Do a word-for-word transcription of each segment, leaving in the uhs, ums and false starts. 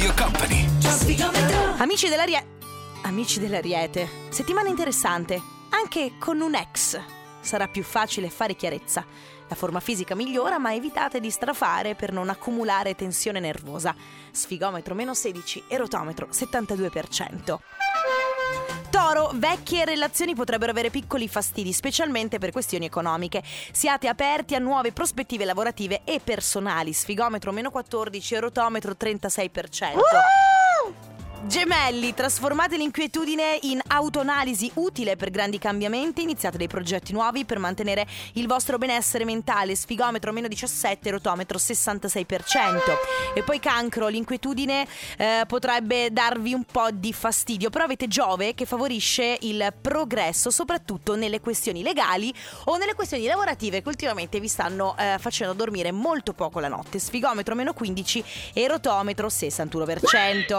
Radio Company. Amici dell'Ariete. Amici dell'Ariete. Settimana interessante. Anche con un ex sarà più facile fare chiarezza. La forma fisica migliora, ma evitate di strafare per non accumulare tensione nervosa. Sfigometro meno sedici e rotometro settantadue per cento. Toro, vecchie relazioni potrebbero avere piccoli fastidi, specialmente per questioni economiche. Siate aperti a nuove prospettive lavorative e personali. Sfigometro meno quattordici e rotometro trentasei per cento. Gemelli, trasformate l'inquietudine in autoanalisi utile per grandi cambiamenti. Iniziate dei progetti nuovi per mantenere il vostro benessere mentale. Sfigometro meno diciassette, rotometro sessantasei per cento. E poi Cancro, l'inquietudine eh, potrebbe darvi un po' di fastidio, però avete Giove che favorisce il progresso, soprattutto nelle questioni legali o nelle questioni lavorative che ultimamente vi stanno eh, facendo dormire molto poco la notte. Sfigometro meno quindici e rotometro sessantuno per cento.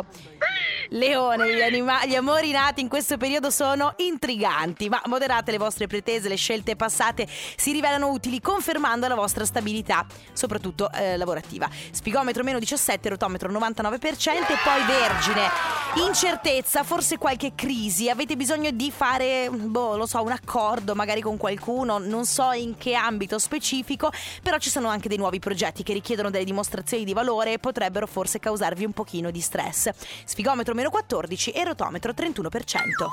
Leone, gli, anima- gli amori nati in questo periodo sono intriganti, ma moderate le vostre pretese, le scelte passate si rivelano utili, confermando la vostra stabilità, soprattutto eh, lavorativa. Spigometro meno diciassette, rotometro novantanove per cento. E poi Vergine, incertezza, forse qualche crisi, avete bisogno di fare, boh, lo so, un accordo magari con qualcuno, non so in che ambito specifico, però ci sono anche dei nuovi progetti che richiedono delle dimostrazioni di valore e potrebbero forse causarvi un pochino di stress. Sfigometro meno quattordici e rotometro trentuno per cento.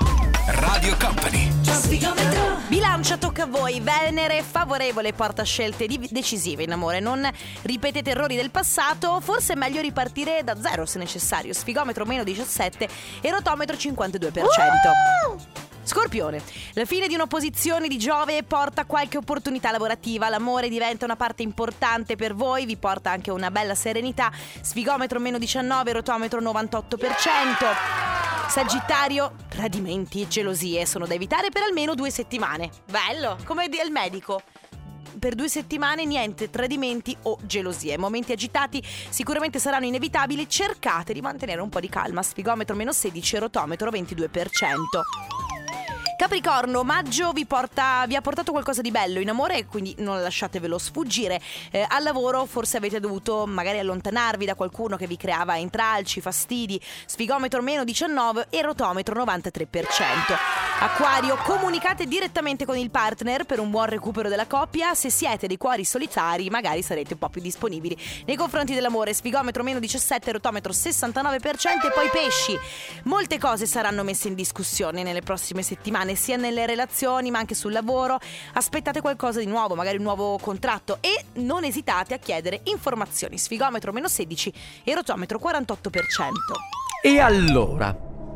Radio Company. Bilancia, tocca a voi. Venere favorevole porta scelte di- decisive in amore. Non ripetete errori del passato, forse è meglio ripartire da zero se necessario. Sfigometro meno diciassette e rotometro cinquantadue per cento. Scorpione, la fine di un'opposizione di Giove porta qualche opportunità lavorativa, l'amore diventa una parte importante per voi, vi porta anche una bella serenità. Sfigometro meno diciannove, rotometro novantotto per cento. Sagittario, tradimenti e gelosie sono da evitare per almeno due settimane. Bello, come il medico. Per due settimane niente tradimenti o gelosie. Momenti agitati sicuramente saranno inevitabili, cercate di mantenere un po' di calma. Sfigometro meno sedici, rotometro ventidue per cento. Capricorno, maggio vi porta vi ha portato qualcosa di bello in amore, quindi non lasciatevelo sfuggire. Eh, al lavoro forse avete dovuto magari allontanarvi da qualcuno che vi creava intralci, fastidi. Sfigometro meno diciannove e rotometro novantatré per cento. Acquario, comunicate direttamente con il partner per un buon recupero della coppia. Se siete dei cuori solitari magari sarete un po' più disponibili nei confronti dell'amore. Sfigometro meno diciassette, rotometro sessantanove per cento. E poi pesci, molte cose saranno messe in discussione nelle prossime settimane, sia nelle relazioni ma anche sul lavoro. Aspettate qualcosa di nuovo, magari un nuovo contratto, e non esitate a chiedere informazioni. Sfigometro meno sedici e rotometro quarantotto per cento. E allora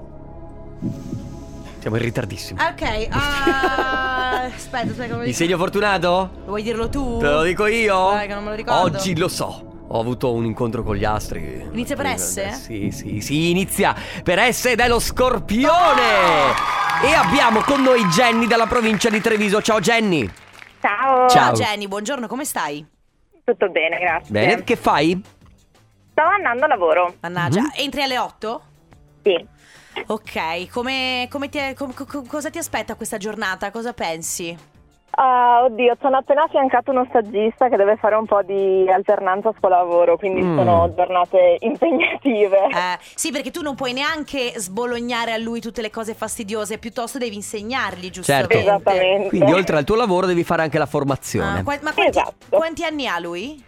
siamo in ritardissimo. Ok, uh, aspetta, aspetta, come Il segno fortunato? vuoi dirlo tu? Te lo dico io? Dai, che non me lo ricordo. Oggi lo so. Ho avuto un incontro con gli astri. Inizia per S? Sì, sì, sì, inizia per S ed è lo Scorpione. E abbiamo con noi Jenny dalla provincia di Treviso. Ciao Jenny. Ciao. Ciao Jenny, buongiorno, come stai? Tutto bene, grazie. Bene, che fai? Sto andando a lavoro. Mannaggia, Mhm. entri alle otto? Sì. Ok, come, come ti, com- co- cosa ti aspetta questa giornata? Cosa pensi? Ah, oddio, sono appena affiancato uno stagista che deve fare un po' di alternanza scuola-lavoro, quindi Mm. sono giornate impegnative. Eh, sì, perché tu non puoi neanche sbolognare a lui tutte le cose fastidiose, piuttosto devi insegnargli, giustamente. Certo. Esattamente. Quindi oltre al tuo lavoro devi fare anche la formazione. Ah, qua- ma quanti, Esatto. quanti anni ha lui?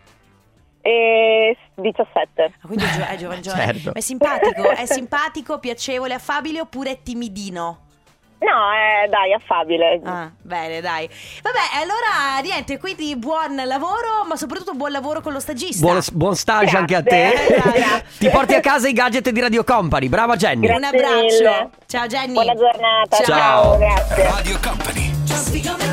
E diciassette. Ah, quindi è, gio- è giovane, giovane. Certo. Ma è simpatico, è simpatico, piacevole, affabile oppure è timidino? No, eh, dai, affabile. Ah, bene, dai. Vabbè, allora niente, quindi buon lavoro, ma soprattutto buon lavoro con lo stagista. Buon, buon stage Grazie. anche a te. Grazie. Ti porti a casa i gadget di Radio Company. Brava Jenny. Grazie Un abbraccio. mille. Ciao Jenny. Buona giornata. Ciao. Ciao, grazie. Radio Company.